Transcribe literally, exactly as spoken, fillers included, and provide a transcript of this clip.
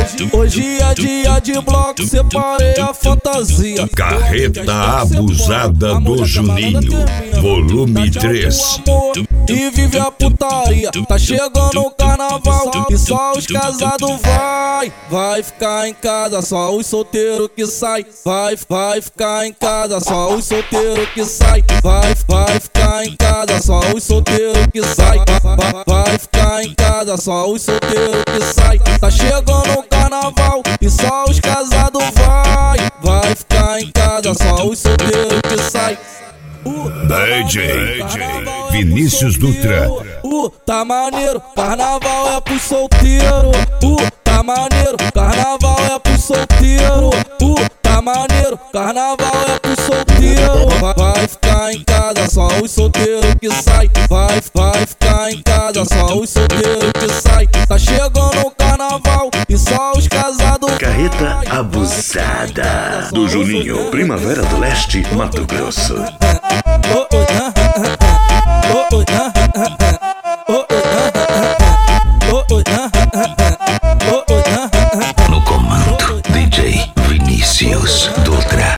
Hoje é dia de bloco, separei a fantasia. Carreta abusada do Juninho, volume três. E vive a putaria, tá chegando o carnaval e só os casados vai. Vai ficar em casa, só os solteiros que sai. Vai, vai ficar em casa, só os solteiros que sai. Vai, vai ficar em casa, só os solteiros que sai. Vai, vai ficar em casa, só os solteiros que sai. Tá chegando o carnaval e só os casados vai. Vai ficar em casa, só os solteiros que sai. D J Vinícius Dutra. Uh, tá maneiro, carnaval é pro solteiro. Uh, tá maneiro, carnaval é pro solteiro. Uh, tá maneiro, carnaval é pro solteiro. Vai, vai ficar em casa, só os solteiros que sai. Vai, vai ficar em casa, só os solteiros que sai. Tá chegando o carnaval e só os casados. Carreta abusada do Juninho, Primavera do Leste, Mato Grosso.